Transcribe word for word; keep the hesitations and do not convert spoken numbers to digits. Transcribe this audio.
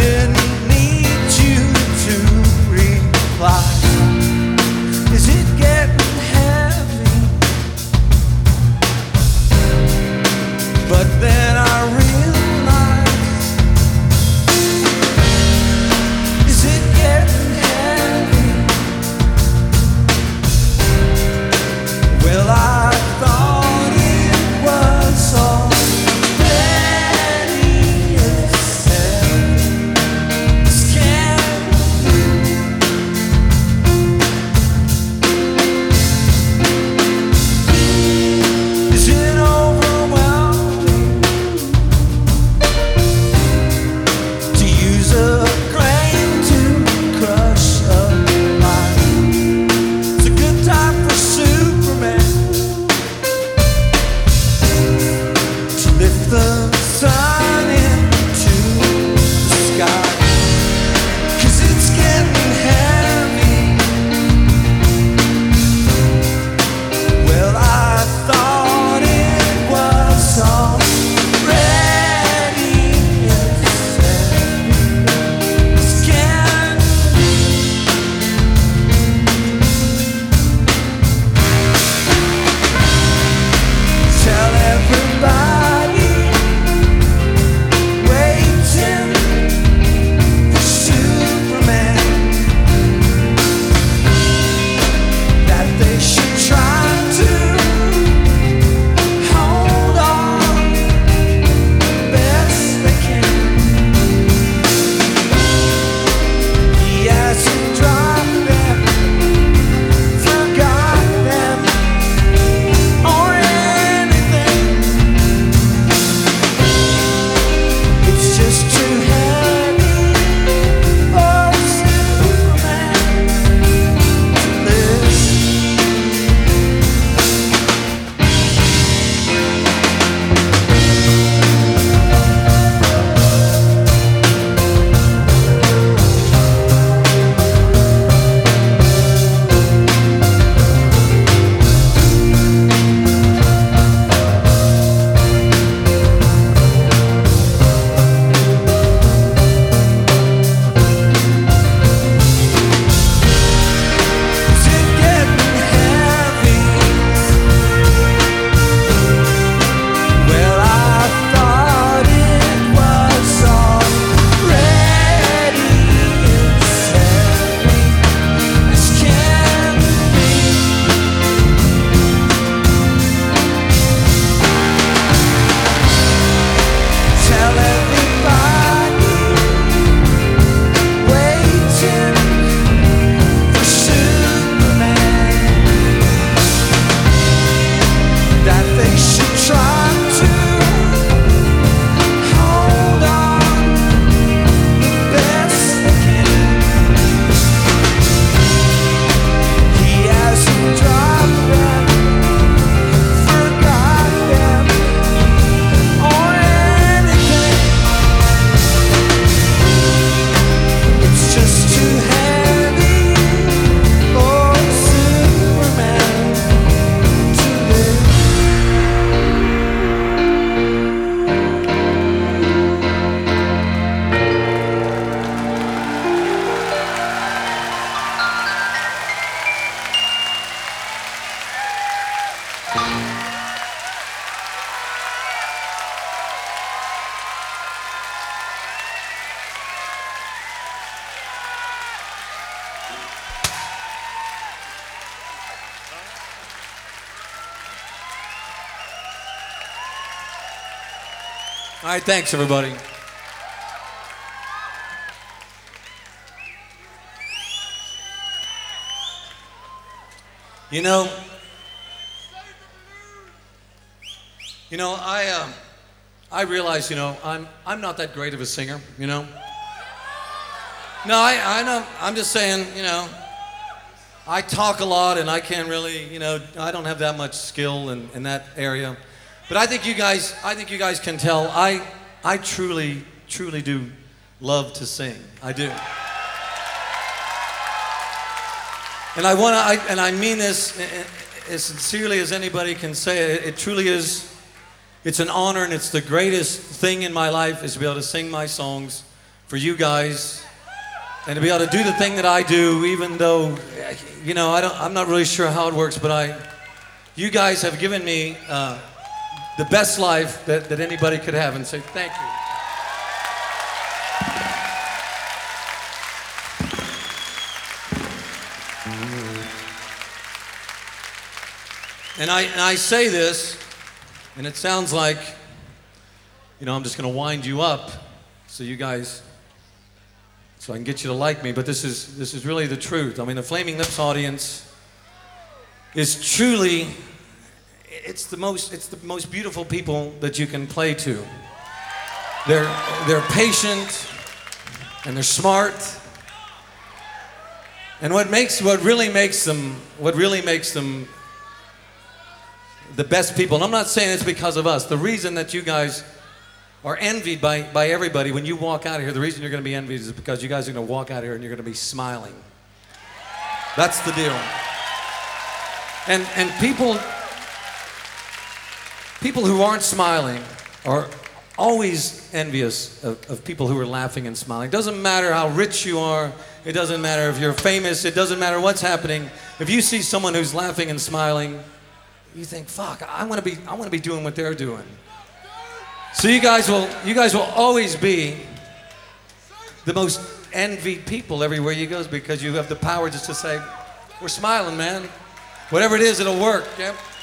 didn't need you to reply. Is it getting heavy? But then I realized, is it getting heavy? Well, I thought it was all All right, thanks, everybody. You know, you know, I, uh, I realize, you know, I'm, I'm not that great of a singer, you know. No, I, I know. I'm just saying, you know, I talk a lot, and I can't really, you know, I don't have that much skill in, in that area. But I think you guys, I think you guys can tell. I, I truly, truly do love to sing. I do. And I want to, I, and I mean this as sincerely as anybody can say it. It truly is. It's an honor, and it's the greatest thing in my life is to be able to sing my songs for you guys, and to be able to do the thing that I do, even though, you know, I don't, I'm not really sure how it works, but I, you guys have given me uh, the best life that, that anybody could have, and say thank you. And I, and I say this, and it sounds like, you know, I'm just going to wind you up so you guys, so I can get you to like me, but this is, this is really the truth. I mean, the Flaming Lips audience is truly, it's the most, it's the most beautiful people that you can play to. They're, they're patient, and they're smart. And what makes, what really makes them, what really makes them the best people, and I'm not saying it's because of us, the reason that you guys are envied by, by everybody when you walk out of here, the reason you're going to be envied is because you guys are going to walk out of here and you're going to be smiling. That's the deal. And, and people, people who aren't smiling are always envious of, of people who are laughing and smiling. It doesn't matter how rich you are, it doesn't matter if you're famous, it doesn't matter what's happening. If you see someone who's laughing and smiling, you think, fuck, I want to be, I want to be doing what they're doing. So you guys will, you guys will always be the most envied people everywhere you go, because you have the power just to say, we're smiling, man. Whatever it is, it'll work. Yeah?